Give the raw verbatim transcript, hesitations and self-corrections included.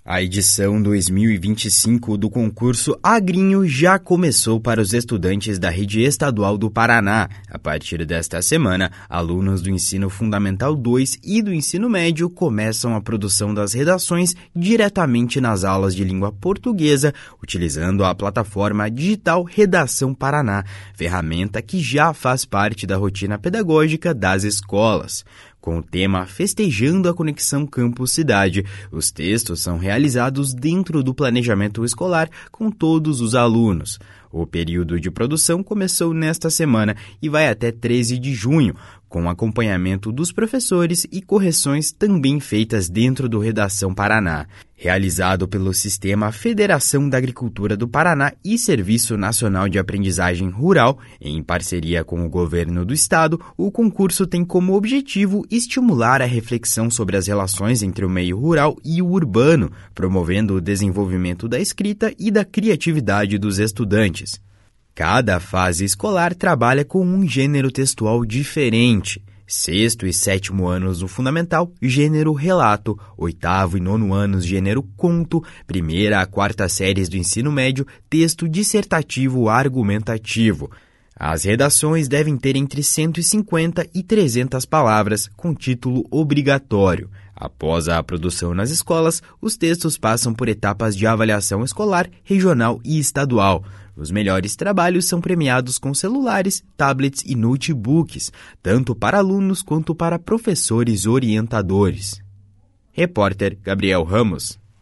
A edição dois mil e vinte e cinco do concurso Agrinho já começou para os estudantes da Rede Estadual do Paraná. A partir desta semana, alunos do Ensino Fundamental dois e do Ensino Médio começam a produção das redações diretamente nas aulas de língua portuguesa, utilizando a plataforma digital Redação Paraná, ferramenta que já faz parte da rotina pedagógica das escolas. Com o tema Festejando a Conexão Campus-Cidade, os textos são realizados dentro do planejamento escolar com todos os alunos. O período de produção começou nesta semana e vai até treze de junho, com acompanhamento dos professores e correções também feitas dentro do Redação Paraná. Realizado pelo Sistema Federação da Agricultura do Paraná e Serviço Nacional de Aprendizagem Rural, em parceria com o Governo do Estado, o concurso tem como objetivo estimular a reflexão sobre as relações entre o meio rural e o urbano, promovendo o desenvolvimento da escrita e da criatividade dos estudantes. Cada fase escolar trabalha com um gênero textual diferente. Sexto e sétimo anos no fundamental, gênero relato. Oitavo e nono anos, gênero conto. Primeira a quarta séries do ensino médio, texto dissertativo argumentativo. As redações devem ter entre cento e cinquenta e trezentas palavras, com título obrigatório. Após a produção nas escolas, os textos passam por etapas de avaliação escolar, regional e estadual. Os melhores trabalhos são premiados com celulares, tablets e notebooks, tanto para alunos quanto para professores orientadores. Repórter Gabriel Ramos.